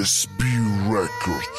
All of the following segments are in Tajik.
SB Records.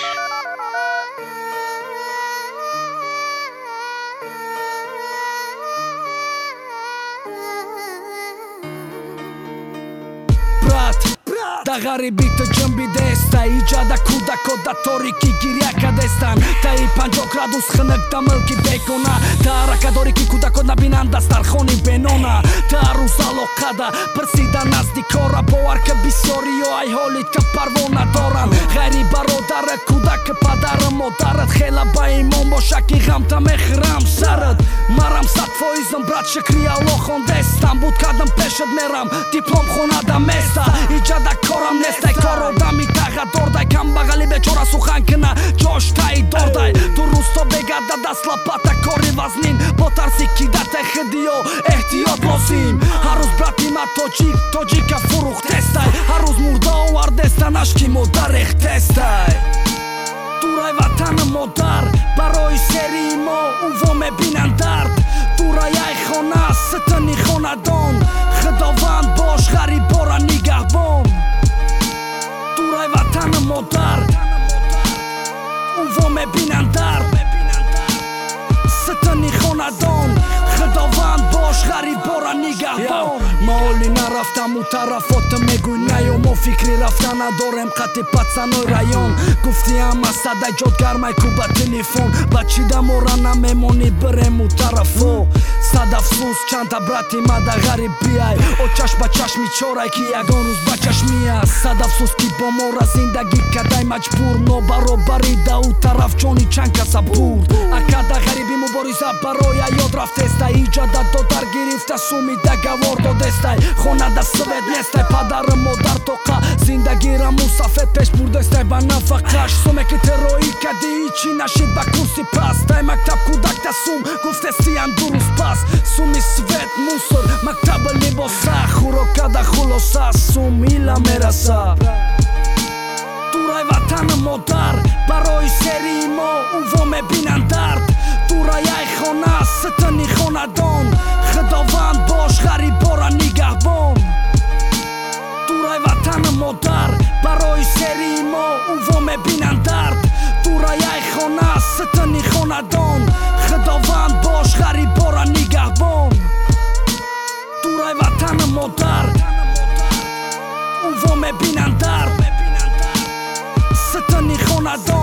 Da gharibit të gjëmbi desta I gjada kuda koda tori ki girja ka destan Ta I panjo gradus khënëk ta mëlki bekona Ta arakadori ki kuda kod na binanda starkhoni benona Ta aruzalo kada përsida nas dikora Po arke bisori jo aj holit ka parvona doran Gajri barodare kuda kë padare modarët Khela ba I mombo shaki gham ta me khram sharët Maram sa të fojzën brat që kria lohon destan But kadën peshët meram diplom khonada mesta I gjada koram nestaj korodami taga dordaj Kam bagali beqora su hankëna qoshtaj dordaj Tu rusto bega da slapata kori vaznin Botar si kida te hëdio ehtio prozim Haruz bratima togjika furu htestaj Haruz murdo ardesta nashki modar e htestaj Turaj vatanë modar Baroj seri mo uvo me binandart Turaj aj khona së të një khona don Khëdovan bosh gari bora një gahbon Turaj vatanë modar Uvo me binandart Së të një khona don Khëdovan bosh gari bora një gahbon Ma oli na rafta mu ta rafotë me gujna jo Mo fikri rafta na dorem kati pacanoj rajon Kufti ama sa daj gjot garma I kuba telefon Baqida mora na me moni bëre mu ta rafo Sa da fsus qanta brati ma da gari bijaj O qash ba qash mi qoraj ki agonus ba qash mija Sa da fsus ki po mora zindagi ka daj ma qbur No baro bari da u ta raf qoni qanka sa bur A ka da garibi mu bori sa baroja jo draftesta I gjada do tar girifta sumi da gavor do destaj Khona da sëvet nestaj padarë modar toka Zindagira musafet pesh pur destaj bana fakash Some këtë heroika di I qina shit baku si pas Taj ma këtap kuda këta sum Kuftesti janë durus pas Sumi svet musër Ma këta bëlli bosa Huro kada hulosa Sum ila merasa Turaj vatanë modar Baroj seri mo Uvo me binandart Turaj aj khona Së të një khona don Khëdovan bosh gari bora një gahbon Turaj vatanë modar Baroj seri mo Uvo me binandart Turaj aj khona Së të një khona don Khëdovan bosh gari bora një gahbon Turaj vatanë modar Uvo me binandart Së të një khona don